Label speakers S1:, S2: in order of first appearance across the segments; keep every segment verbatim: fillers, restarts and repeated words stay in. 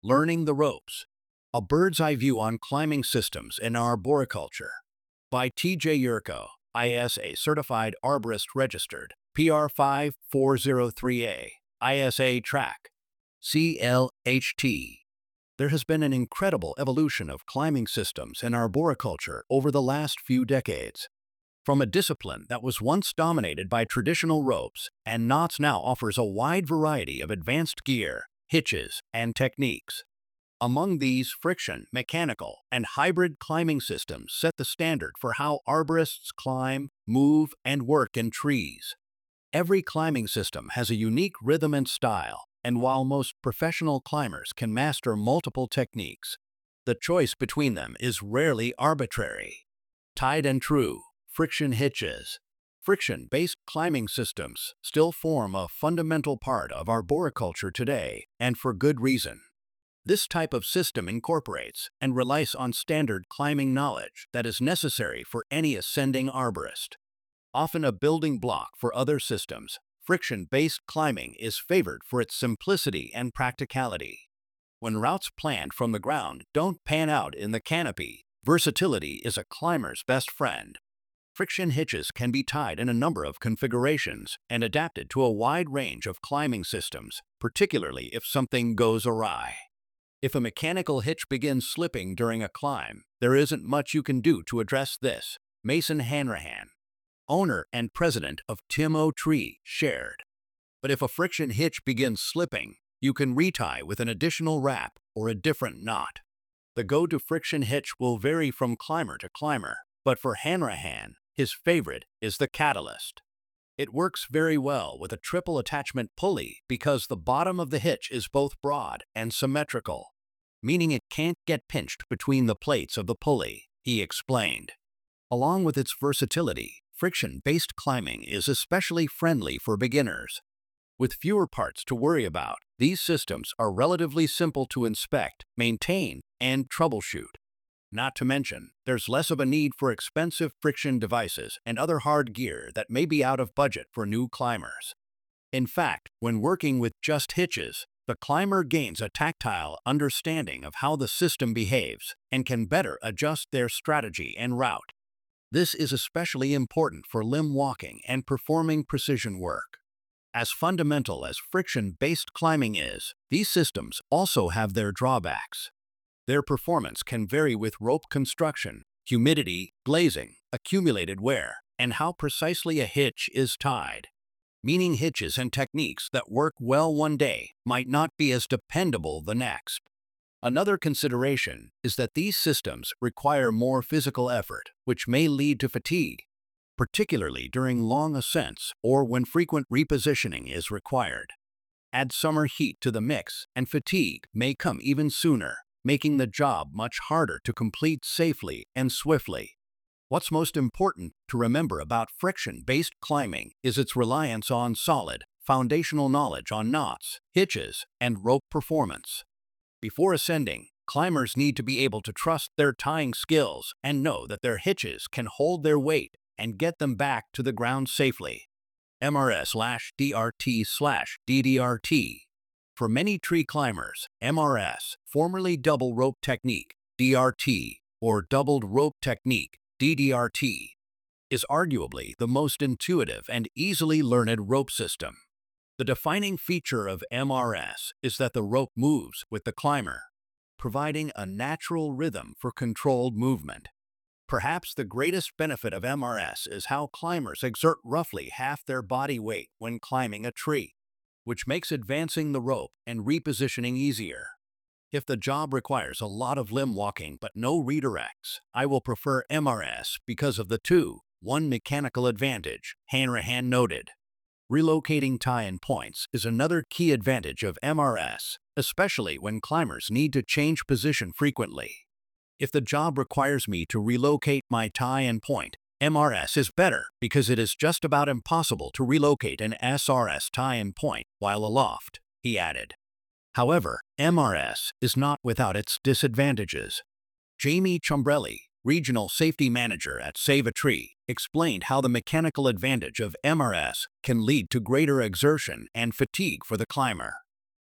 S1: Learning the Ropes: A Bird's Eye View on Climbing Systems in Arboriculture by T J Yurko, I S A Certified Arborist Registered, P R five four zero three A, I S A Track, C L H T. There has been an incredible evolution of climbing systems in arboriculture over the last few decades. From a discipline that was once dominated by traditional ropes and knots now offers a wide variety of advanced gear, hitches, and techniques. Among these, friction, mechanical, and hybrid climbing systems set the standard for how arborists climb, move, and work in trees. Every climbing system has a unique rhythm and style, and while most professional climbers can master multiple techniques, the choice between them is rarely arbitrary. Tried and true. Friction hitches. Friction-based climbing systems still form a fundamental part of arboriculture today, and for good reason. This type of system incorporates and relies on standard climbing knowledge that is necessary for any ascending arborist. Often a building block for other systems, friction-based climbing is favored for its simplicity and practicality. When routes planned from the ground don't pan out in the canopy, versatility is a climber's best friend. Friction hitches can be tied in a number of configurations and adapted to a wide range of climbing systems, particularly if something goes awry. If a mechanical hitch begins slipping during a climb, there isn't much you can do to address this. Mason Hanrahan, owner and president of Timo Tree, shared. But if a friction hitch begins slipping, you can retie with an additional wrap or a different knot. The go-to friction hitch will vary from climber to climber, but for Hanrahan, his favorite is the Catalyst. It works very well with a triple attachment pulley because the bottom of the hitch is both broad and symmetrical, meaning it can't get pinched between the plates of the pulley, he explained. Along with its versatility, friction-based climbing is especially friendly for beginners. With fewer parts to worry about, these systems are relatively simple to inspect, maintain, and troubleshoot. Not to mention, there's less of a need for expensive friction devices and other hard gear that may be out of budget for new climbers. In fact, when working with just hitches, the climber gains a tactile understanding of how the system behaves and can better adjust their strategy and route. This is especially important for limb walking and performing precision work. As fundamental as friction-based climbing is, these systems also have their drawbacks. Their performance can vary with rope construction, humidity, glazing, accumulated wear, and how precisely a hitch is tied. Meaning hitches and techniques that work well one day might not be as dependable the next. Another consideration is that these systems require more physical effort, which may lead to fatigue, particularly during long ascents or when frequent repositioning is required. Add summer heat to the mix, and fatigue may come even sooner, making the job much harder to complete safely and swiftly. What's most important to remember about friction-based climbing is its reliance on solid, foundational knowledge on knots, hitches, and rope performance. Before ascending, climbers need to be able to trust their tying skills and know that their hitches can hold their weight and get them back to the ground safely. M R S slash D R T slash D D R T. For many tree climbers, M R S, formerly double rope technique, D R T, or doubled rope technique, D D R T, is arguably the most intuitive and easily learned rope system. The defining feature of M R S is that the rope moves with the climber, providing a natural rhythm for controlled movement. Perhaps the greatest benefit of M R S is how climbers exert roughly half their body weight when climbing a tree, which makes advancing the rope and repositioning easier. If the job requires a lot of limb walking but no redirects, I will prefer M R S because of the two one mechanical advantage, Hanrahan noted. Relocating tie-in points is another key advantage of M R S, especially when climbers need to change position frequently. If the job requires me to relocate my tie-in point, M R S is better because it is just about impossible to relocate an S R S tie-in point while aloft, he added. However, M R S is not without its disadvantages. Jamie Chombrelli, Regional Safety Manager at Save a Tree, explained how the mechanical advantage of M R S can lead to greater exertion and fatigue for the climber.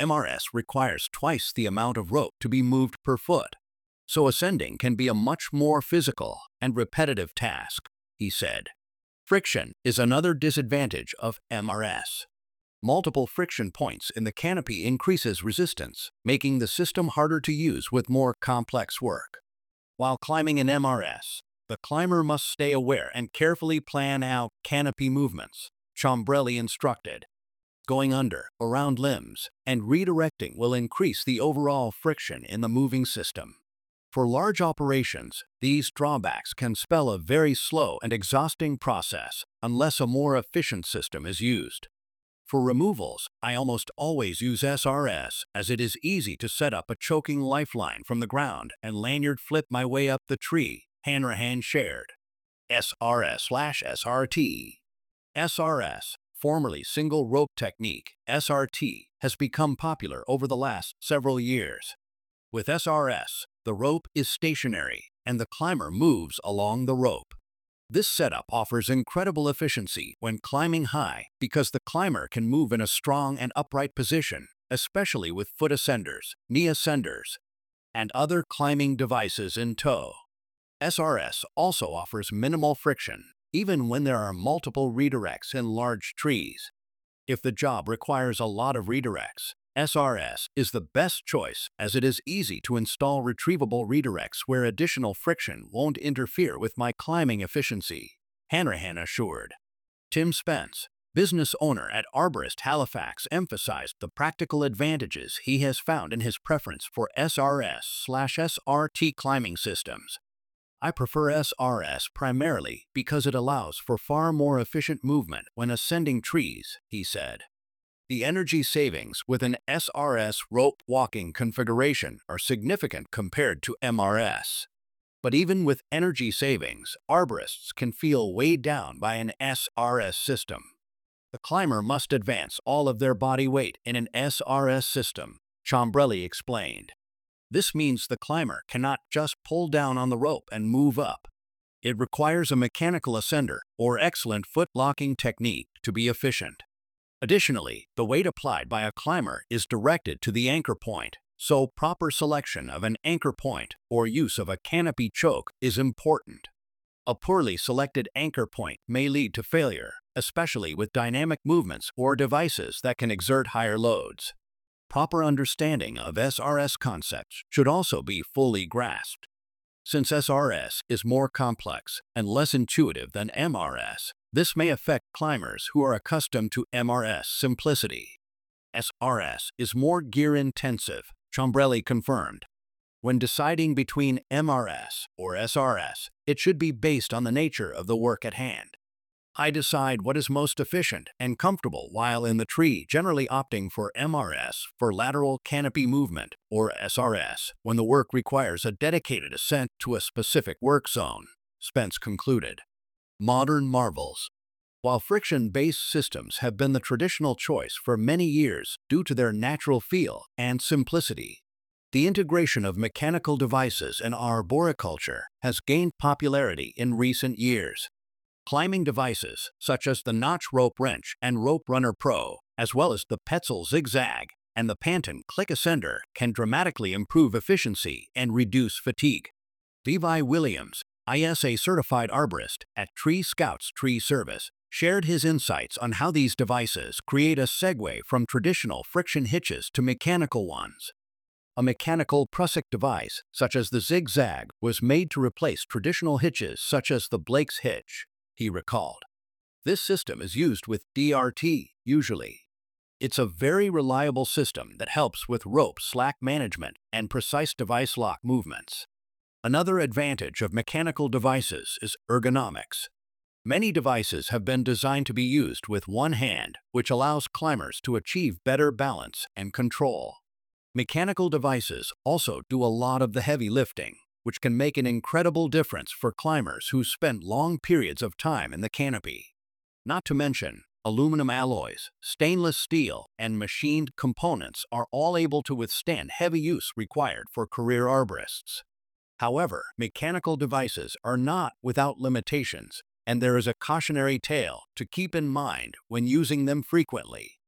S1: M R S requires twice the amount of rope to be moved per foot, so ascending can be a much more physical and repetitive task, he said. Friction is another disadvantage of M R S. Multiple friction points in the canopy increases resistance, making the system harder to use with more complex work. While climbing in M R S, the climber must stay aware and carefully plan out canopy movements, Ciambrelli instructed. Going under, around limbs, and redirecting will increase the overall friction in the moving system. For large operations, these drawbacks can spell a very slow and exhausting process unless a more efficient system is used. For removals, I almost always use S R S as it is easy to set up a choking lifeline from the ground and lanyard flip my way up the tree, Hanrahan shared. S R S slash S R T. S R S, formerly single rope technique, S R T, has become popular over the last several years. With S R S, the rope is stationary and the climber moves along the rope. This setup offers incredible efficiency when climbing high because the climber can move in a strong and upright position, especially with foot ascenders, knee ascenders, and other climbing devices in tow. S R S also offers minimal friction, even when there are multiple redirects in large trees. If the job requires a lot of redirects, S R S is the best choice as it is easy to install retrievable redirects where additional friction won't interfere with my climbing efficiency, Hanrahan assured. Tim Spence, business owner at Arborist Halifax, emphasized the practical advantages he has found in his preference for S R S slash S R T climbing systems. I prefer S R S primarily because it allows for far more efficient movement when ascending trees, he said. The energy savings with an S R S rope walking configuration are significant compared to M R S. But even with energy savings, arborists can feel weighed down by an S R S system. The climber must advance all of their body weight in an S R S system, Ciambrelli explained. This means the climber cannot just pull down on the rope and move up. It requires a mechanical ascender or excellent foot-locking technique to be efficient. Additionally, the weight applied by a climber is directed to the anchor point, so proper selection of an anchor point or use of a canopy choke is important. A poorly selected anchor point may lead to failure, especially with dynamic movements or devices that can exert higher loads. Proper understanding of S R S concepts should also be fully grasped. Since S R S is more complex and less intuitive than M R S, this may affect climbers who are accustomed to M R S simplicity. S R S is more gear-intensive, Ciambrelli confirmed. When deciding between M R S or S R S, it should be based on the nature of the work at hand. I decide what is most efficient and comfortable while in the tree, generally opting for M R S for lateral canopy movement or S R S when the work requires a dedicated ascent to a specific work zone, Spence concluded. Modern marvels. While friction-based systems have been the traditional choice for many years due to their natural feel and simplicity, the integration of mechanical devices in arboriculture has gained popularity in recent years. Climbing devices such as the Notch Rope Wrench and Rope Runner Pro, as well as the Petzl Zigzag and the Panton Click Ascender, can dramatically improve efficiency and reduce fatigue. Levi Williams, I S A-certified arborist at Tree Scouts Tree Service, shared his insights on how these devices create a segue from traditional friction hitches to mechanical ones. A mechanical prusik device, such as the Zigzag, was made to replace traditional hitches such as the Blake's hitch, he recalled. This system is used with D R T, usually. It's a very reliable system that helps with rope slack management and precise device lock movements. Another advantage of mechanical devices is ergonomics. Many devices have been designed to be used with one hand, which allows climbers to achieve better balance and control. Mechanical devices also do a lot of the heavy lifting, which can make an incredible difference for climbers who spend long periods of time in the canopy. Not to mention, aluminum alloys, stainless steel, and machined components are all able to withstand heavy use required for career arborists. However, mechanical devices are not without limitations, and there is a cautionary tale to keep in mind when using them frequently.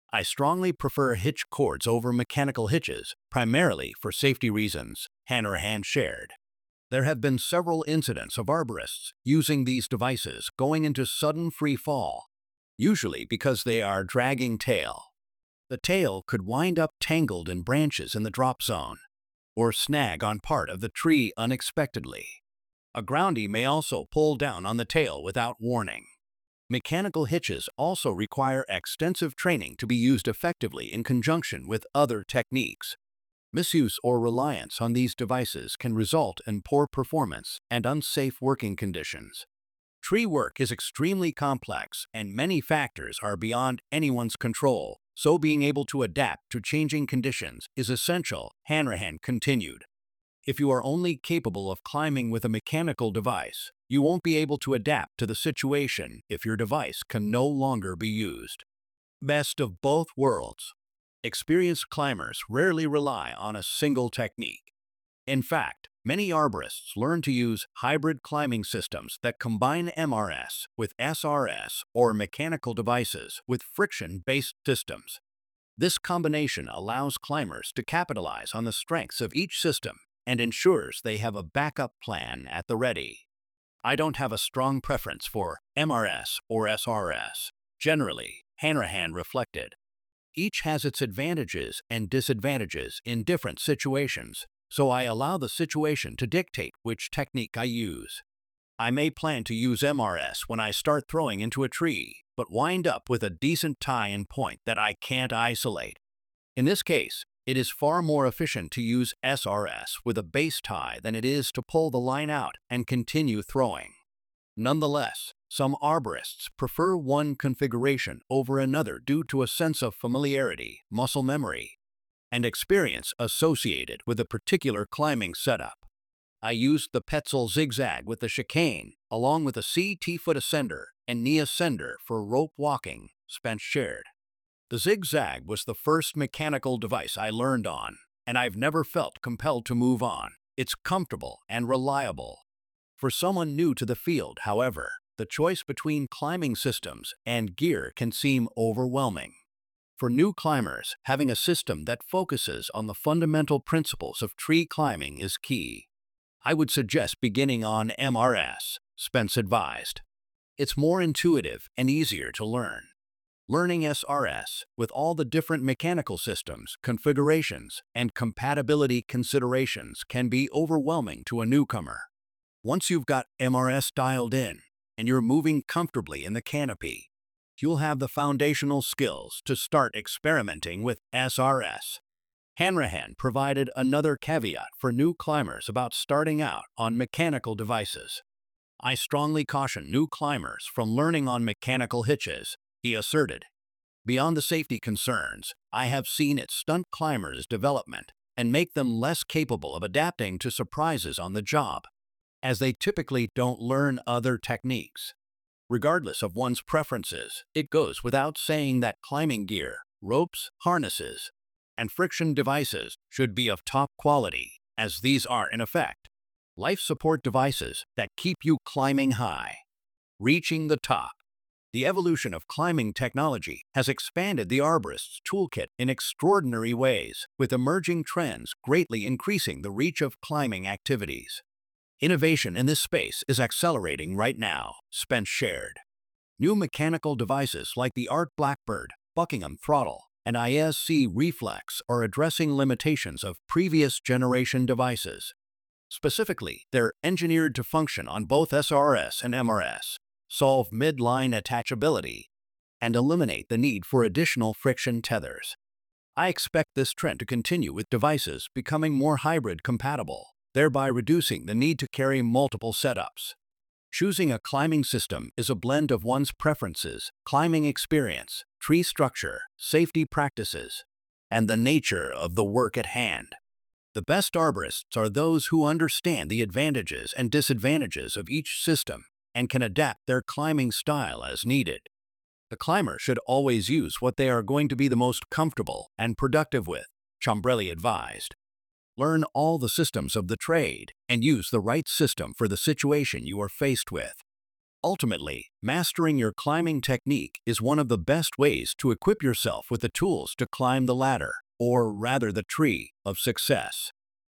S1: I strongly prefer hitch cords over mechanical hitches, primarily for safety reasons, hand or hand shared. There have been several incidents of arborists using these devices going into sudden free fall, usually because they are dragging tail. The tail could wind up tangled in branches in the drop zone, or snag on part of the tree unexpectedly. A groundie may also pull down on the tail without warning. Mechanical hitches also require extensive training to be used effectively in conjunction with other techniques. Misuse or reliance on these devices can result in poor performance and unsafe working conditions. Tree work is extremely complex and many factors are beyond anyone's control, so being able to adapt to changing conditions is essential. Hanrahan continued. If you are only capable of climbing with a mechanical device, you won't be able to adapt to the situation if your device can no longer be used. Best of both worlds. Experienced climbers rarely rely on a single technique. In fact, many arborists learn to use hybrid climbing systems that combine M R S with S R S or mechanical devices with friction-based systems. This combination allows climbers to capitalize on the strengths of each system and ensures they have a backup plan at the ready. I don't have a strong preference for M R S or S R S. Generally, Hanrahan reflected. Each has its advantages and disadvantages in different situations, so I allow the situation to dictate which technique I use. I may plan to use M R S when I start throwing into a tree, but wind up with a decent tie-in point that I can't isolate. In this case, it is far more efficient to use S R S with a base tie than it is to pull the line out and continue throwing. Nonetheless, some arborists prefer one configuration over another due to a sense of familiarity, muscle memory, and experience associated with a particular climbing setup. I used the Petzl Zigzag with the chicane, along with a C T-foot ascender and knee ascender for rope walking, Spence shared. The Zigzag was the first mechanical device I learned on, and I've never felt compelled to move on. It's comfortable and reliable. For someone new to the field, however, the choice between climbing systems and gear can seem overwhelming. For new climbers, having a system that focuses on the fundamental principles of tree climbing is key. I would suggest beginning on M R S, Spence advised. It's more intuitive and easier to learn. Learning S R S, with all the different mechanical systems, configurations, and compatibility considerations, can be overwhelming to a newcomer. Once you've got M R S dialed in, and you're moving comfortably in the canopy, you'll have the foundational skills to start experimenting with S R S. Hanrahan provided another caveat for new climbers about starting out on mechanical devices. I strongly caution new climbers from learning on mechanical hitches, he asserted. Beyond the safety concerns, I have seen it stunt climbers' development and make them less capable of adapting to surprises on the job, as they typically don't learn other techniques. Regardless of one's preferences, it goes without saying that climbing gear, ropes, harnesses, and friction devices should be of top quality, as these are, in effect, life support devices that keep you climbing high. Reaching the top. The evolution of climbing technology has expanded the arborist's toolkit in extraordinary ways, with emerging trends greatly increasing the reach of climbing activities. Innovation in this space is accelerating right now, Spence shared. New mechanical devices like the Art Blackbird, Buckingham Throttle, and I S C Reflex are addressing limitations of previous generation devices. Specifically, they're engineered to function on both S R S and M R S, solve midline attachability, and eliminate the need for additional friction tethers. I expect this trend to continue with devices becoming more hybrid compatible, thereby reducing the need to carry multiple setups. Choosing a climbing system is a blend of one's preferences, climbing experience, tree structure, safety practices, and the nature of the work at hand. The best arborists are those who understand the advantages and disadvantages of each system and can adapt their climbing style as needed. The climber should always use what they are going to be the most comfortable and productive with, Ciambrelli advised. Learn all the systems of the trade and use the right system for the situation you are faced with. Ultimately, mastering your climbing technique is one of the best ways to equip yourself with the tools to climb the ladder, or rather the tree, of success.